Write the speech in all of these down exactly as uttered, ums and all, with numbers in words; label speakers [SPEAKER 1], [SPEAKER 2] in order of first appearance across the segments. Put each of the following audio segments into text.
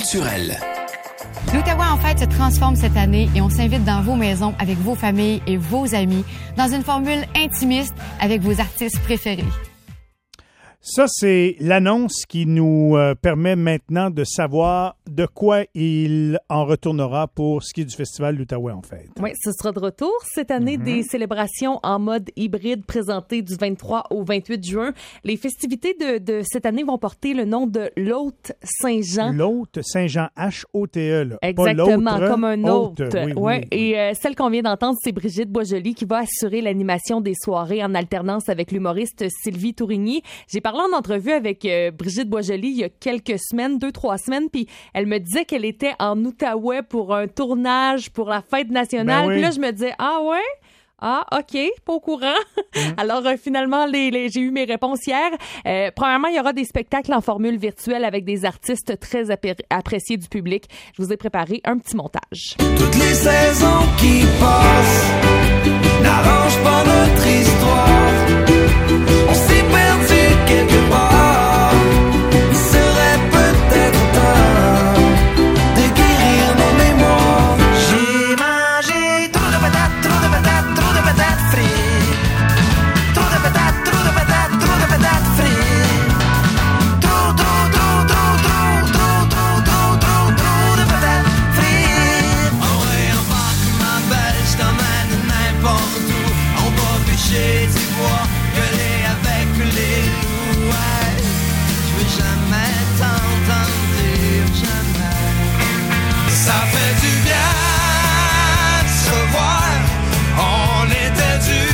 [SPEAKER 1] culturelle.
[SPEAKER 2] L'Outaouais en fête se transforme cette année et on s'invite dans vos maisons avec vos familles et vos amis dans une formule intimiste avec vos artistes préférés.
[SPEAKER 3] Ça, c'est l'annonce qui nous euh, permet maintenant de savoir de quoi il en retournera pour ce qui est du Festival l'Outaouais en fête.
[SPEAKER 4] Oui, ce sera de retour cette année mm-hmm. des célébrations en mode hybride présentées du vingt-trois au vingt-huit juin. Les festivités de, de cette année vont porter le nom de l'Hôte Saint-Jean.
[SPEAKER 3] L'Hôte Saint-Jean, H O T E. Là.
[SPEAKER 4] Exactement,
[SPEAKER 3] pas
[SPEAKER 4] comme un hôte.
[SPEAKER 3] hôte. Oui,
[SPEAKER 4] ouais.
[SPEAKER 3] oui, oui.
[SPEAKER 4] Et euh, celle qu'on vient d'entendre, c'est Brigitte Boisjoli qui va assurer l'animation des soirées en alternance avec l'humoriste Sylvie Tourigny. J'ai parlé en entrevue avec euh, Brigitte Boisjoli il y a quelques semaines, deux, trois semaines, puis elle me disait qu'elle était en Outaouais pour un tournage pour la fête nationale.
[SPEAKER 3] Ben oui.
[SPEAKER 4] Puis là, je me disais, ah ouais? Ah, OK, pas au courant. Mmh. Alors, euh, finalement, les, les, j'ai eu mes réponses hier. Euh, premièrement, il y aura des spectacles en formule virtuelle avec des artistes très appé- appréciés du public. Je vous ai préparé un petit montage.
[SPEAKER 5] Toutes les saisons qui passent n'arrangent pas notre histoire. On s'est perdu quelque part. Il serait peut-être temps de guérir nos mémoires. J'ai mangé trop de patates, trop de patates, trop de patates frites. Trop de patates, trop de patates, trop de patates frites. Trop, trop, trop, trop, trop, trop, trop, trop, trop, trop de patates frites. Oh ouais, embarque ma belle, je t'emmène n'importe où. On va pêcher du bois, gueuler avec les loups. Ouais, je veux jamais t'entendre dire jamais. Ça fait du bien de se voir. On était dû,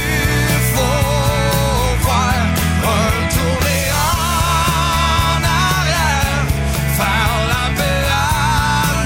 [SPEAKER 5] faut voir. Retourner en arrière, faire la paix à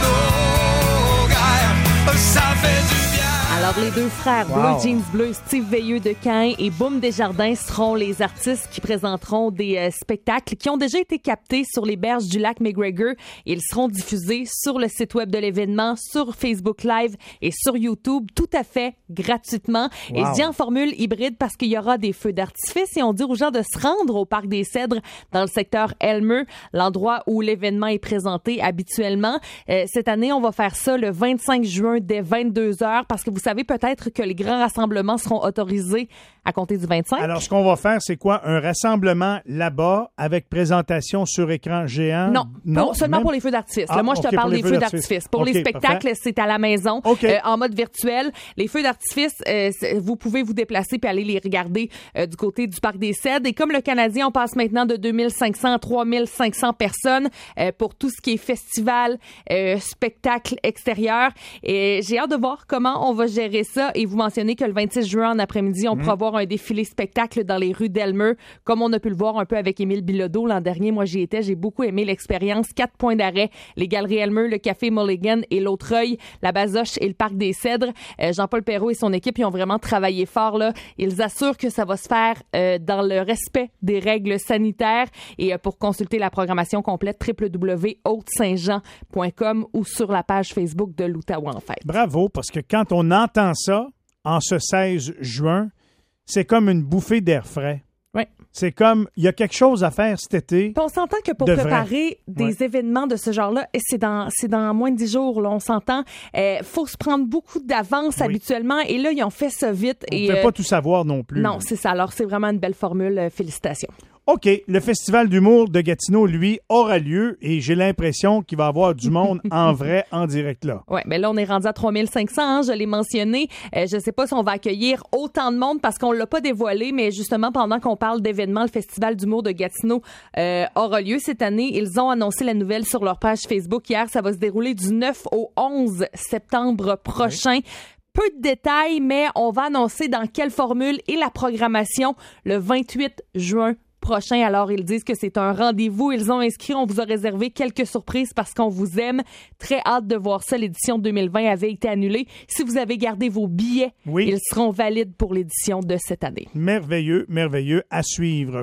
[SPEAKER 5] nos guerres. Ça fait du bien.
[SPEAKER 4] Alors, les deux frères
[SPEAKER 3] Wow.
[SPEAKER 4] Bleu Jeans Bleu, Steve Veilleux de Caen et Boom Desjardins seront les artistes qui présenteront des euh, spectacles qui ont déjà été captés sur les berges du lac McGregor. Ils seront diffusés sur le site web de l'événement, sur Facebook Live et sur YouTube, tout à fait gratuitement.
[SPEAKER 3] Wow.
[SPEAKER 4] Et je dis en formule hybride parce qu'il y aura des feux d'artifice et on dit aux gens de se rendre au Parc des Cèdres dans le secteur Elmer, l'endroit où l'événement est présenté habituellement. Euh, cette année, on va faire ça le vingt-cinq juin dès vingt-deux heures parce que vous savez peut-être que les grands rassemblements seront autorisés à compter du vingt-cinq.
[SPEAKER 3] Alors, ce qu'on va faire, c'est quoi? Un rassemblement là-bas avec présentation sur écran géant?
[SPEAKER 4] Non, pour, seulement
[SPEAKER 3] même?
[SPEAKER 4] pour les feux d'artifice.
[SPEAKER 3] Ah,
[SPEAKER 4] Là, moi, je
[SPEAKER 3] okay,
[SPEAKER 4] te parle
[SPEAKER 3] pour les
[SPEAKER 4] des feux d'artifice. Pour
[SPEAKER 3] Okay,
[SPEAKER 4] les spectacles,
[SPEAKER 3] parfait.
[SPEAKER 4] c'est à la maison,
[SPEAKER 3] Okay.
[SPEAKER 4] euh, en mode virtuel. Les feux d'artifice, euh, vous pouvez vous déplacer puis aller les regarder euh, du côté du Parc des Cèdres. Et comme le Canadien, on passe maintenant de deux mille cinq cents à trois mille cinq cents personnes euh, pour tout ce qui est festival, euh, spectacle extérieur. Et j'ai hâte de voir comment on va gérer ça. Et vous mentionnez que le vingt-six juin en après-midi, on mmh. pourra voir un défilé spectacle dans les rues d'Elmer, comme on a pu le voir un peu avec Émile Bilodeau l'an dernier. Moi, j'y étais, j'ai beaucoup aimé l'expérience. Quatre points d'arrêt, les Galeries Elmer, le Café Mulligan et l'Autreuil, la Bazoche et le Parc des Cèdres. Euh, Jean-Paul Perrault et son équipe, ils ont vraiment travaillé fort, là. Ils assurent que ça va se faire euh, dans le respect des règles sanitaires. Et euh, pour consulter la programmation complète, w w w point haute saint jean point com ou sur la page Facebook de l'Outaouais en fête.
[SPEAKER 3] Bravo, parce que quand on entend ça, en ce seize juin, c'est comme une bouffée d'air frais.
[SPEAKER 4] Oui.
[SPEAKER 3] C'est comme, il y a quelque chose à faire cet été.
[SPEAKER 4] Puis on s'entend que pour
[SPEAKER 3] de
[SPEAKER 4] préparer
[SPEAKER 3] vrai.
[SPEAKER 4] des
[SPEAKER 3] ouais.
[SPEAKER 4] événements de ce genre-là, et c'est dans, c'est dans moins de dix jours, là, on s'entend. Euh, faut se prendre beaucoup d'avance
[SPEAKER 3] oui.
[SPEAKER 4] habituellement. Et là, ils ont fait ça vite.
[SPEAKER 3] On
[SPEAKER 4] et
[SPEAKER 3] ne peut
[SPEAKER 4] euh,
[SPEAKER 3] pas tout savoir non plus.
[SPEAKER 4] Non, c'est ça. Alors, c'est vraiment une belle formule. Euh, félicitations.
[SPEAKER 3] OK, le Festival d'humour de Gatineau, lui, aura lieu et j'ai l'impression qu'il va y avoir du monde en vrai, en direct là.
[SPEAKER 4] Oui, mais là, on est rendu à trois mille cinq cents, hein, je l'ai mentionné. Euh, je ne sais pas si on va accueillir autant de monde parce qu'on ne l'a pas dévoilé, mais justement, pendant qu'on parle d'événements, le Festival d'humour de Gatineau euh, aura lieu cette année. Ils ont annoncé la nouvelle sur leur page Facebook hier. Ça va se dérouler du neuf au onze septembre prochain. Oui. Peu de détails, mais on va annoncer dans quelle formule et la programmation le vingt-huit juin prochain. Alors, ils disent que c'est un rendez-vous. Ils ont inscrit, on vous a réservé quelques surprises parce qu'on vous aime. Très hâte de voir ça. L'édition deux mille vingt avait été annulée. Si vous avez gardé vos billets,
[SPEAKER 3] oui.
[SPEAKER 4] ils seront valides pour l'édition de cette année.
[SPEAKER 3] Merveilleux, merveilleux à suivre.